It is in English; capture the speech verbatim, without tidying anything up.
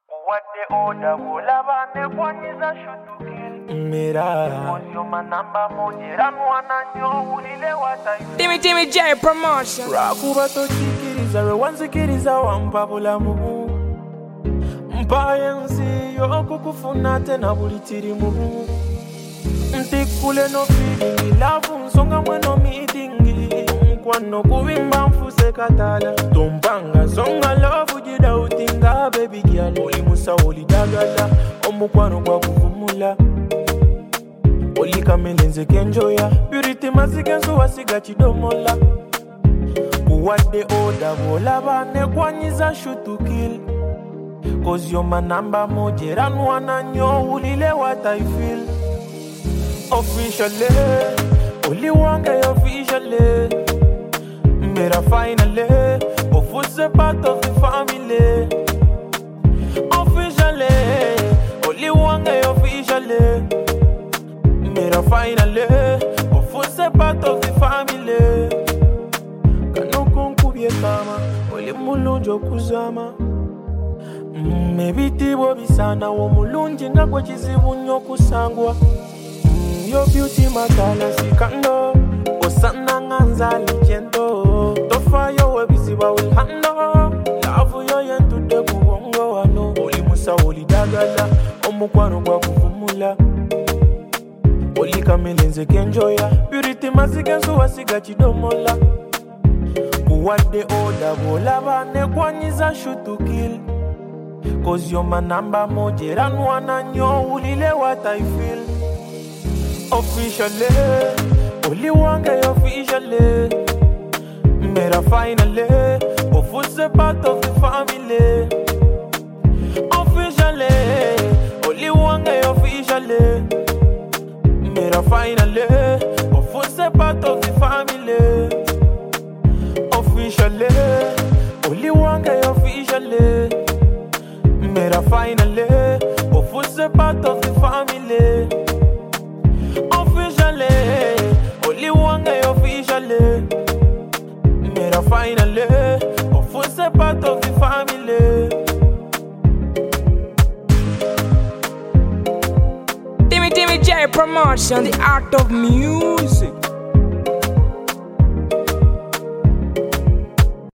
What the order will have and one is a shoot to kill. Mira. Timmy Timmy J promotion. Rakuba to chikiriza rewanzikiriza wampabula mubu. Mpayensi yoko kufuna tena bulitiri mubu. Ntikule no feeling love nsonga mweno meetingi. Kwano kubimba mfuse katala. Tompanga zonga love ujida utinga baby girl. Oli musa oli dagala. Omukwano kwa kufumula. Oli kamelenze kenjoya. Purity masikenso wasiga chidomola. What the order vola bane kwanyiza shoot to kill. Cause you're my number mojera nwana nyo ulile what I feel. Officially, only one guy officially. Mera finally, of who's a part of the family. Officially, only one guy officially. Mera finally, of who's a part of the family. Kano konkubye kama, ole mulunjo kuzama. Maybe tibo bisana wo mulunji nga kwa chizibu nyo kusangwa. Your beauty makala sikando, osana nganza legendo. Tofa yo webisiba will hando, love yo yentu de kubongo wano. Oli musa oli dagala, omukwano kwa kufumula. Oli kamelenze kenjoya, purity masikenso wasiga chidomola. What the order vola bane kwanyiza shoot to kill. Cause you're my number mojera nwana nyo ulile what I feel. Officially, only one guy officially. Mera finally, of who's a part of the family. Officially, only one guy officially. Mera finally, of who's a part of the family. Officially, only one guy officially. Mera finally, of who's a part of the family. Officially, only one guy officially. Mera finally, of who's a part of the family. Timmy Timmy J promotion, the art of music.